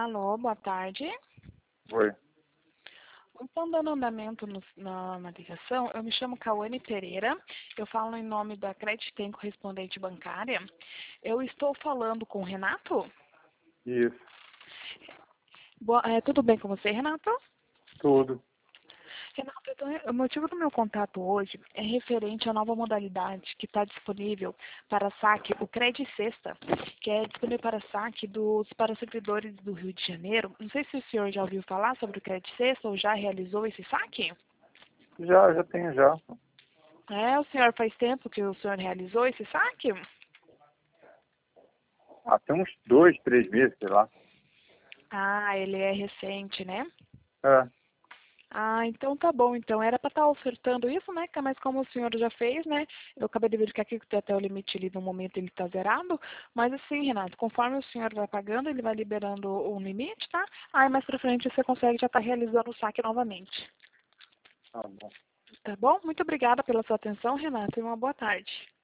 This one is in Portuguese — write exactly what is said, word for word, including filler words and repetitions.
Alô, boa tarde. Oi. Então, dando andamento no, na, na ligação, eu me chamo Cauane Pereira, eu falo em nome da Creditem Correspondente Bancária. Eu estou falando com o Renato? Isso. Boa, é, tudo bem com você, Renato? Tudo. Renato, então, o motivo do meu contato hoje é referente à nova modalidade que está disponível para saque, o Cred Sexta, que é disponível para saque dos, para servidores do Rio de Janeiro. Não sei se o senhor já ouviu falar sobre o Cred Sexta ou já realizou esse saque. Já, já tenho já. É, o senhor faz tempo que o senhor realizou esse saque? Ah, tem uns dois, três meses, sei lá. Ah, ele é recente, né? É. Ah, então tá bom. Então era para estar ofertando isso, né? Mas como o senhor já fez, né? Eu acabei de verificar aqui que tem até o limite ali no momento ele está zerado. Mas assim, Renato, conforme o senhor vai pagando, ele vai liberando um limite, tá? Aí mais pra frente você consegue já estar realizando o saque novamente. Tá bom. Tá bom? Muito obrigada pela sua atenção, Renato, e uma boa tarde.